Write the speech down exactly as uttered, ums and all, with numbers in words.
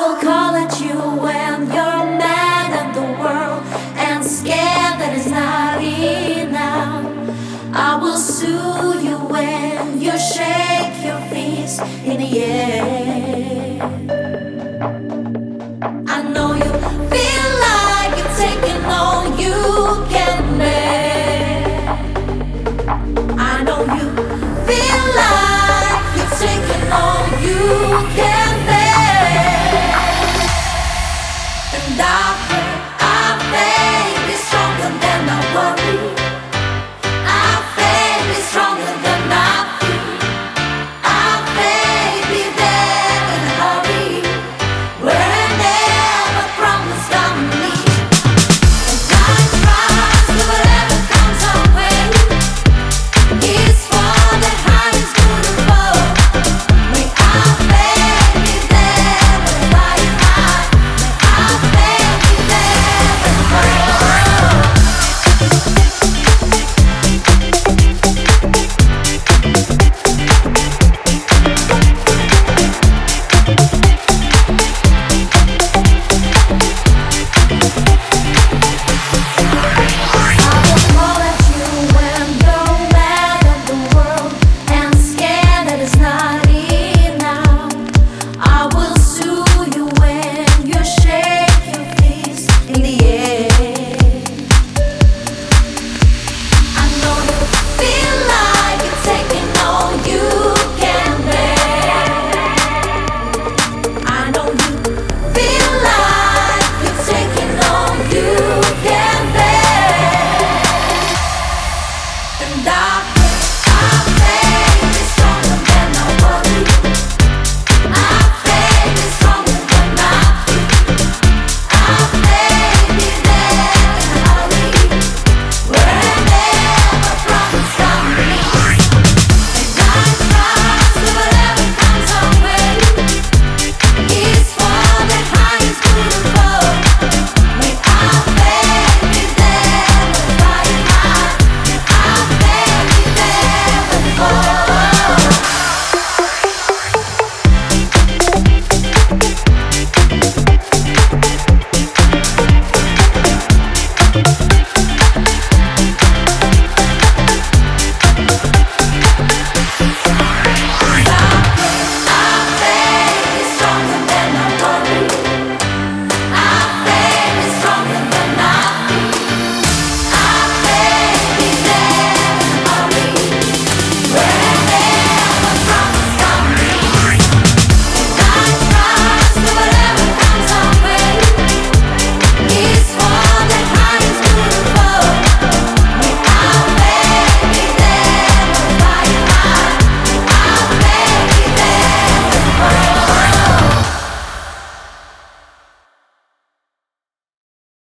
will call at you when you're mad at the world and scared that it's not enough. I will soothe you when you shake your fist in the air. I know you feel like you're taking all you can bear. I know you feel like you're taking all you can bear. And I pray, I faith is stronger than I worry. Our faith is stronger than our fear. Our faith be there in a hurry. We're never promised on me. And I trust that whatever comes our way is for the highest good and fall. May our faith be there when the fight high. May our faith be there when the fall. I will call at you when you're mad at the world and scared that it's not enough. I will soothe you when you shake your fist in the air. I know you feel like you're taking all you can bear. I know you feel like you're taking all you can bear. And I